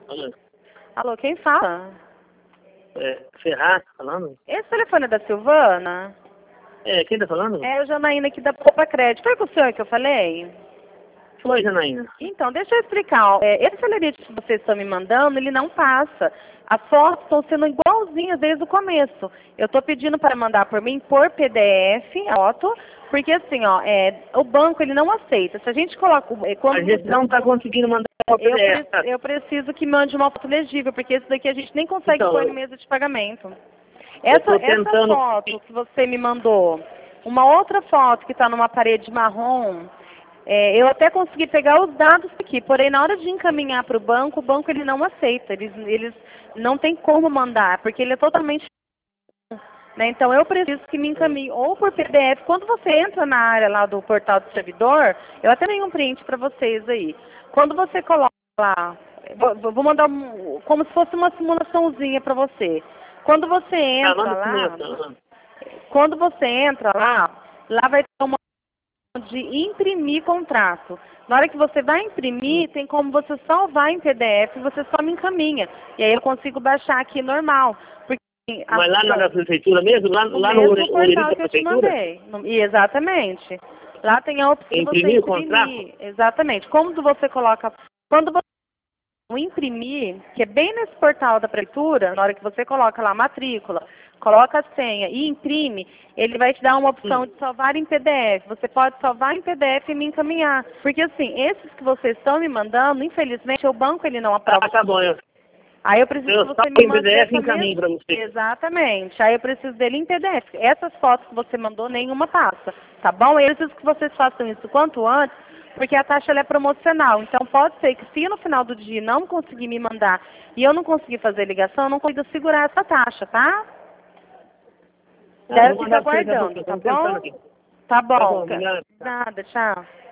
Alô, Alô, quem fala? Ferraz, falando? Esse telefone é da Silvana? Quem tá falando? É a Janaína aqui da Poupa Crédito. Foi com o senhor que eu falei? Foi, Janaína. Então, deixa eu explicar. Esse celerite que vocês estão me mandando, ele não passa. As fotos estão sendo igualzinhas desde o começo. Eu estou pedindo para mandar por mim por PDF a foto, porque assim, o banco ele não aceita. Se a gente coloca... A gente não tá conseguindo mandar o PDF. Eu preciso que mande uma foto legível, porque esse daqui a gente nem consegue Então, pôr no mesa de pagamento. tô Essa tentando... foto que você me mandou, uma outra foto que está numa parede marrom, eu até consegui pegar os dados aqui, porém na hora de encaminhar para o banco ele não aceita, eles não tem como mandar, porque ele é totalmente... Né? Então eu preciso que me encaminhe ou por PDF. Quando você entra na área lá do portal do servidor, eu até tenho um print para vocês aí. Quando você coloca lá, vou mandar como se fosse uma simulaçãozinha para você. Quando você entra lá vai ter uma de imprimir contrato. Na hora que você vai imprimir, tem como você salvar em PDF, você só me encaminha. E aí eu consigo baixar aqui normal. Mas lá na prefeitura mesmo? Lá no portal da que eu te prefeitura? mandei. Exatamente. Lá tem a opção de você Imprimir o imprimir. contrato? Exatamente. Quando você coloca... Quando você imprimir, que é bem nesse portal da prefeitura, na hora que você coloca lá a matrícula, coloca a senha e imprime, ele vai te dar uma opção de salvar em PDF. Você pode salvar em PDF e me encaminhar. Porque assim, esses que vocês estão me mandando, infelizmente, o banco ele não aprova. Tá bom. Aí eu preciso que você me mande PDF e encaminho para você. Exatamente. Aí eu preciso dele em PDF. Essas fotos que você mandou, nenhuma passa. Tá bom? Eu preciso que vocês façam isso quanto antes, porque a taxa ela é promocional. Então pode ser que se no final do dia não conseguir me mandar e eu não conseguir fazer ligação, eu não consigo segurar essa taxa, tá? Deve ficar aguardando, tá bom? Tá bom. Obrigado. Nada, tchau.